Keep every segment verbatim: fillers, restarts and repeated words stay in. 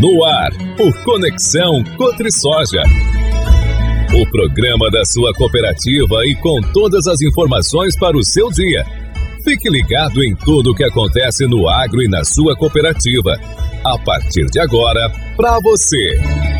No ar, o Conexão Cotrisoja. O programa da sua cooperativa e com todas as informações para o seu dia. Fique ligado em tudo o que acontece no agro e na sua cooperativa. A partir de agora, para você.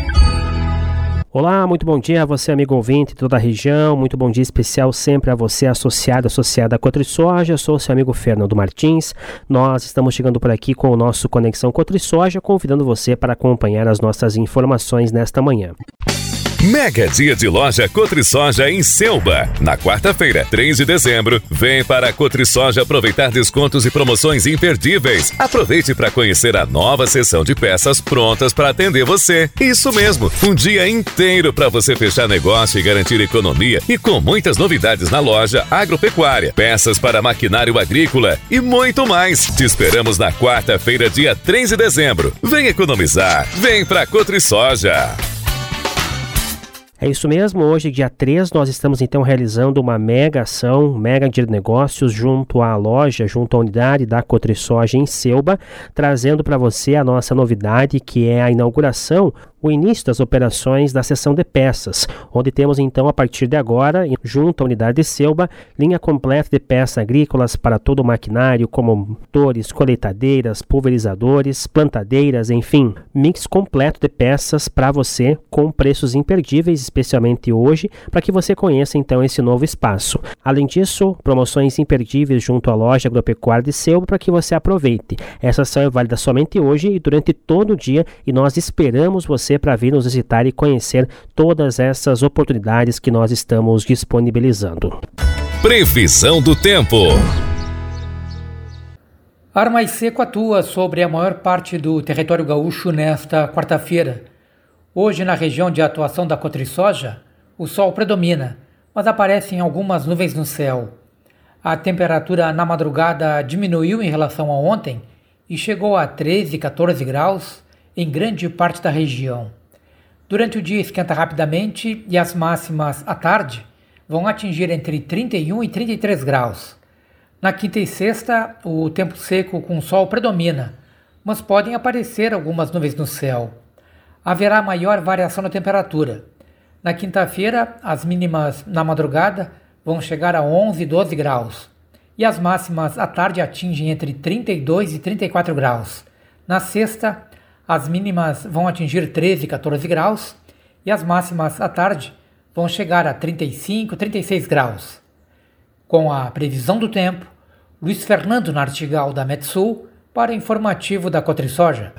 Olá, muito bom dia a você, amigo ouvinte de toda a região. Muito bom dia especial sempre a você, associado, associada à Cotrisoja. Eu sou o seu amigo Fernando Martins. Nós estamos chegando por aqui com o nosso Conexão Cotrisoja, convidando você para acompanhar as nossas informações nesta manhã. Mega Dia de Loja Cotrisoja em Selba. Na quarta-feira, três de dezembro, vem para a Cotrisoja aproveitar descontos e promoções imperdíveis. Aproveite para conhecer a nova seção de peças prontas para atender você. Isso mesmo, um dia inteiro para você fechar negócio e garantir economia e com muitas novidades na loja agropecuária, peças para maquinário agrícola e muito mais. Te esperamos na quarta-feira, dia três de dezembro. Vem economizar, vem para a Cotrisoja. É isso mesmo, hoje dia três nós estamos então realizando uma mega ação, mega de negócios junto à loja, junto à unidade da Cotrisoja em Selba, trazendo para você a nossa novidade que é a inauguração, o início das operações da seção de peças, onde temos então a partir de agora, junto à unidade de Selba, linha completa de peças agrícolas para todo o maquinário, como motores, colheitadeiras, pulverizadores, plantadeiras, enfim, mix completo de peças para você com preços imperdíveis, especialmente hoje, para que você conheça então esse novo espaço. Além disso, promoções imperdíveis junto à loja agropecuária de Selba para que você aproveite. Essa ação é válida somente hoje e durante todo o dia e nós esperamos você para vir nos visitar e conhecer todas essas oportunidades que nós estamos disponibilizando. Previsão do tempo. Ar mais seco atua sobre a maior parte do território gaúcho nesta quarta-feira. Hoje, na região de atuação da Cotrisoja, o sol predomina, mas aparecem algumas nuvens no céu. A temperatura na madrugada diminuiu em relação a ontem e chegou a treze, quatorze graus em grande parte da região. Durante o dia esquenta rapidamente e as máximas à tarde vão atingir entre trinta e um e trinta e três graus. Na quinta e sexta, o tempo seco com sol predomina, mas podem aparecer algumas nuvens no céu. Haverá maior variação na temperatura. Na quinta-feira, as mínimas na madrugada vão chegar a onze, doze graus e as máximas à tarde atingem entre trinta e dois e trinta e quatro graus. Na sexta, as mínimas vão atingir treze, quatorze graus e as máximas à tarde vão chegar a trinta e cinco, trinta e seis graus. Com a previsão do tempo, Luiz Fernando Nartigal da Metsul para o informativo da Cotrisoja.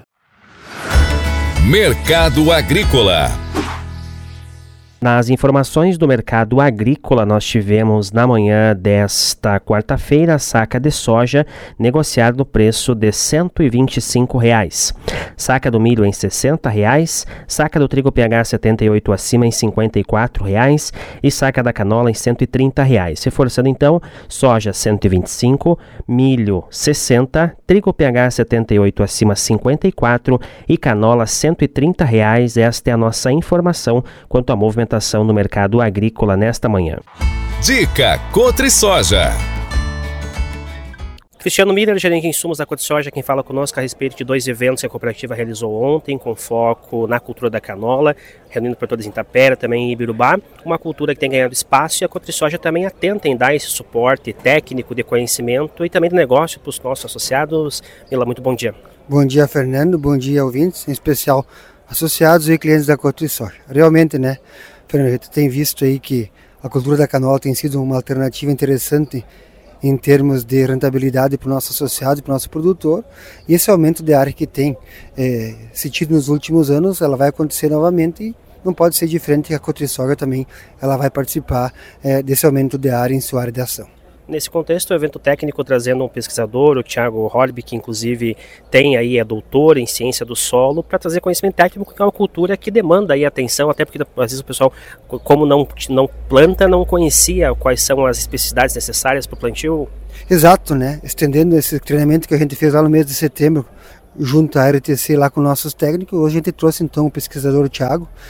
Mercado Agrícola. Nas informações do mercado agrícola, nós tivemos na manhã desta quarta-feira a saca de soja negociada no preço de cento e vinte e cinco reais. Saca do milho em sessenta reais, saca do trigo P H setenta e oito acima em cinquenta e quatro reais e saca da canola em cento e trinta reais. Reforçando então, soja cento e vinte e cinco, milho sessenta, trigo P H setenta e oito acima cinquenta e quatro e canola cento e trinta reais. Esta é a nossa informação quanto à movimentação no mercado agrícola nesta manhã. Dica Cotrisoja. Cristiano Miller, gerente de insumos da Cotrisoja, quem fala conosco a respeito de dois eventos que a cooperativa realizou ontem, com foco na cultura da canola, reunindo produtores em Tapera, também em Ibirubá, uma cultura que tem ganhado espaço e a Cotrisoja também atenta em dar esse suporte técnico de conhecimento e também de negócio para os nossos associados. Mila, muito bom dia. Bom dia, Fernando, bom dia, ouvintes, em especial associados e clientes da Cotrisoja. Realmente, né, Fernando, a gente tem visto aí que a cultura da canola tem sido uma alternativa interessante em termos de rentabilidade para o nosso associado e para o nosso produtor, e esse aumento de área que tem é, se tido nos últimos anos, ela vai acontecer novamente e não pode ser diferente que a Cotrisoja também ela vai participar é, desse aumento de área em sua área de ação. Nesse contexto, o evento técnico trazendo um pesquisador, o Thiago Holby, que inclusive tem aí, é doutor em ciência do solo, para trazer conhecimento técnico, que é uma cultura que demanda aí atenção, até porque às vezes o pessoal, como não, não planta, não conhecia quais são as especificidades necessárias para o plantio. Exato, né? Estendendo esse treinamento que a gente fez lá no mês de setembro, junto à R T C lá com nossos técnicos, hoje a gente trouxe então o pesquisador Thiago,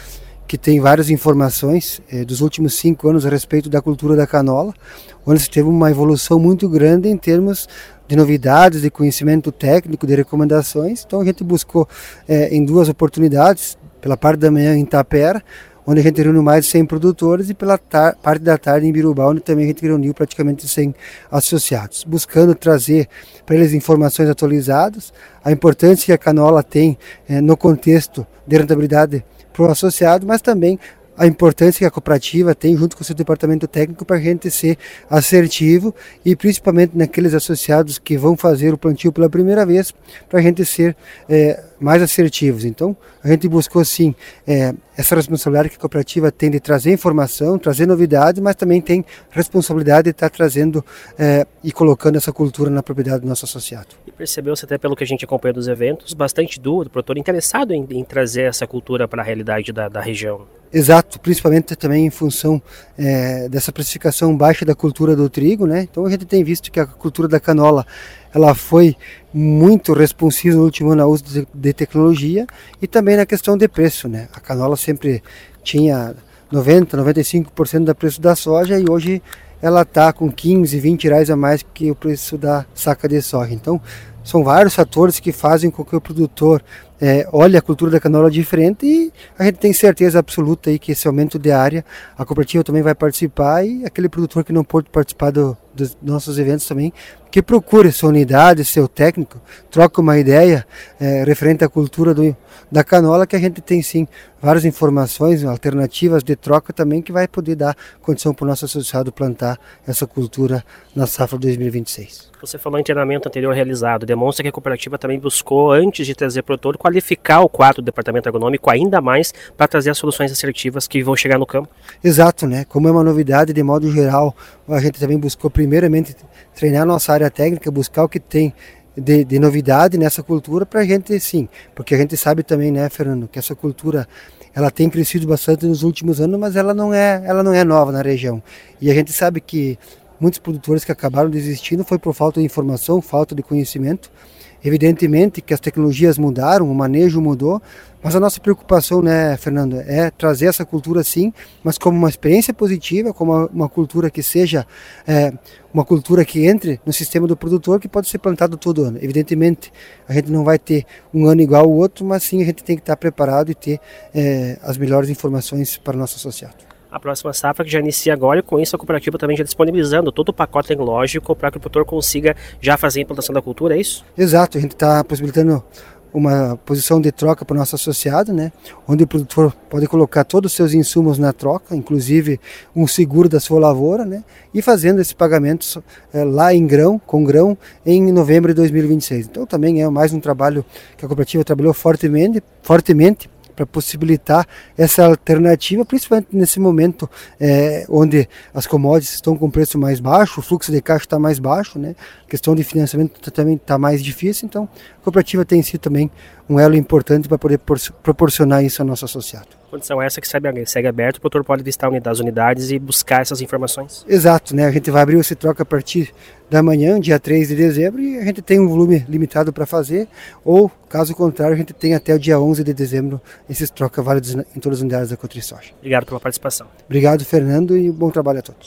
que tem várias informações eh, dos últimos cinco anos a respeito da cultura da canola, onde se teve uma evolução muito grande em termos de novidades, de conhecimento técnico, de recomendações. Então a gente buscou eh, em duas oportunidades, pela parte da manhã em Tapera, onde a gente reuniu mais de cem produtores, e pela parte da tarde em Birubá, onde também a gente reuniu praticamente cem associados, buscando trazer para eles informações atualizadas, a importância que a canola tem eh, no contexto de rentabilidade para o associado, mas também a importância que a cooperativa tem junto com o seu departamento técnico para a gente ser assertivo, e principalmente naqueles associados que vão fazer o plantio pela primeira vez, para a gente ser é, mais assertivos. Então a gente buscou sim é, essa responsabilidade que a cooperativa tem de trazer informação, trazer novidades, mas também tem responsabilidade de estar trazendo é, e colocando essa cultura na propriedade do nosso associado. E percebeu-se até pelo que a gente acompanha dos eventos, bastante do, do produtor interessado em, em trazer essa cultura para a realidade da, da região. Exato, principalmente também em função é, dessa precificação baixa da cultura do trigo, né? Então a gente tem visto que a cultura da canola ela foi muito responsiva no último ano ao uso de, de tecnologia, e também na questão de preço, né? A canola sempre tinha noventa, noventa e cinco por cento do preço da soja, e hoje ela está com quinze, vinte reais a mais que o preço da saca de soja. Então são vários fatores que fazem com que o produtor é, olhe a cultura da canola diferente, e a gente tem certeza absoluta aí que esse aumento de área, a cooperativa também vai participar, e aquele produtor que não pôde participar do, dos nossos eventos também, que procure sua unidade, seu técnico, troca uma ideia é, referente à cultura do, da canola, que a gente tem sim várias informações, alternativas de troca também, que vai poder dar condição para o nosso associado plantar essa cultura na safra dois mil e vinte e seis. Você falou em treinamento anterior realizado, demonstra que a cooperativa também buscou, antes de trazer produtor, qualificar o quadro do departamento agronômico ainda mais para trazer as soluções assertivas que vão chegar no campo. Exato, né? Como é uma novidade, de modo geral, a gente também buscou primeiramente treinar a nossa área técnica, buscar o que tem de, de novidade nessa cultura para a gente, sim, porque a gente sabe também, né, Fernando, que essa cultura ela tem crescido bastante nos últimos anos, mas ela não é, ela não é nova na região, e a gente sabe que muitos produtores que acabaram desistindo foi por falta de informação, falta de conhecimento. Evidentemente que as tecnologias mudaram, o manejo mudou, mas a nossa preocupação, né, Fernando, é trazer essa cultura sim, mas como uma experiência positiva, como uma, uma cultura que seja é, uma cultura que entre no sistema do produtor, que pode ser plantado todo ano. Evidentemente, a gente não vai ter um ano igual ao outro, mas sim a gente tem que estar preparado e ter é, as melhores informações para o nosso associado. A próxima safra que já inicia agora, e com isso a cooperativa também já disponibilizando todo o pacote tecnológico para que o produtor consiga já fazer a implantação da cultura, é isso? Exato, a gente está possibilitando uma posição de troca para o nosso associado, né, onde o produtor pode colocar todos os seus insumos na troca, inclusive um seguro da sua lavoura, né, e fazendo esse pagamento é, lá em grão, com grão, em novembro de dois mil e vinte e seis. Então também é mais um trabalho que a cooperativa trabalhou fortemente, fortemente para possibilitar essa alternativa, principalmente nesse momento é, onde as commodities estão com preço mais baixo, o fluxo de caixa está mais baixo, né? A questão de financiamento também está mais difícil, então a cooperativa tem sido também um elo importante para poder proporcionar isso ao nosso associado. Condição essa que segue, segue aberto, o produtor pode visitar as unidades e buscar essas informações? Exato, né? A gente vai abrir esse troca a partir da manhã, dia três de dezembro, e a gente tem um volume limitado para fazer, ou, caso contrário, a gente tem até o dia onze de dezembro esses troca válidos em todas as unidades da Cotrisoja. Obrigado pela participação. Obrigado, Fernando, e bom trabalho a todos.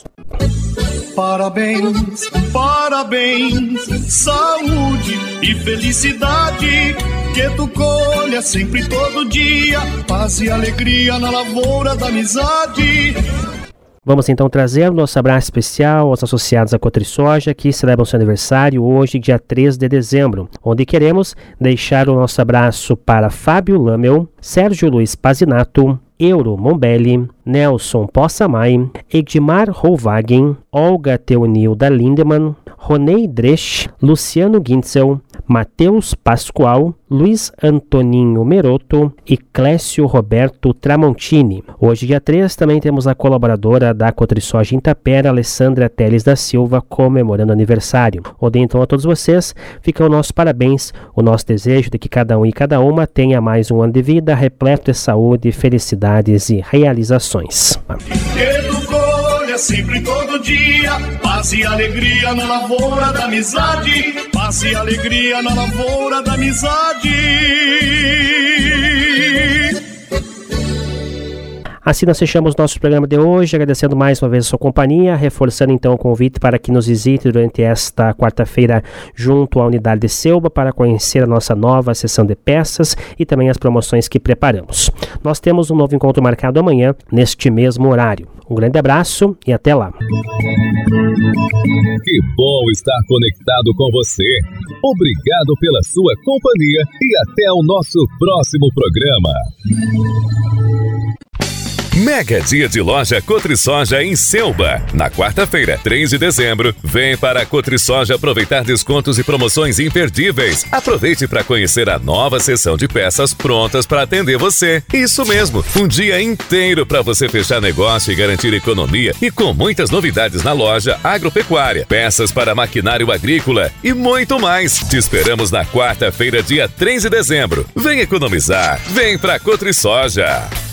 Parabéns, parabéns, saúde e felicidade, que tu colha sempre todo dia, paz e alegria na lavoura da amizade. Vamos então trazer o nosso abraço especial aos associados à Cotrisoja, que celebram seu aniversário hoje, dia três de dezembro, onde queremos deixar o nosso abraço para Fábio Lamel, Sérgio Luiz Pazinato, Euro Mombelli, Nelson Possamay, Edmar Rovhagen, Olga Teonilda Lindemann, Ronei Dresch, Luciano Gintzel, Matheus Pascoal, Luiz Antoninho Meroto e Clécio Roberto Tramontini. Hoje, dia três, também temos a colaboradora da Cotrisoja em Tapera, Alessandra Teles da Silva, comemorando aniversário. Onde então a todos vocês fica o nosso parabéns, o nosso desejo de que cada um e cada uma tenha mais um ano de vida repleto de saúde, felicidades e realizações. Sempre todo dia, paz e alegria na lavoura da amizade, paz e alegria na lavoura da amizade. Assim nós fechamos nosso programa de hoje, agradecendo mais uma vez a sua companhia, reforçando então o convite para que nos visite durante esta quarta-feira junto à unidade de Selba para conhecer a nossa nova seção de peças e também as promoções que preparamos. Nós temos um novo encontro marcado amanhã, neste mesmo horário. Um grande abraço e até lá. Que bom estar conectado com você. Obrigado pela sua companhia e até o nosso próximo programa. Mega Dia de Loja Cotrisoja em Selba. Na quarta-feira, três de dezembro, vem para a Cotrisoja aproveitar descontos e promoções imperdíveis. Aproveite para conhecer a nova seção de peças prontas para atender você. Isso mesmo, um dia inteiro para você fechar negócio e garantir economia e com muitas novidades na loja agropecuária, peças para maquinário agrícola e muito mais. Te esperamos na quarta-feira, dia três de dezembro. Vem economizar, vem para a Cotrisoja.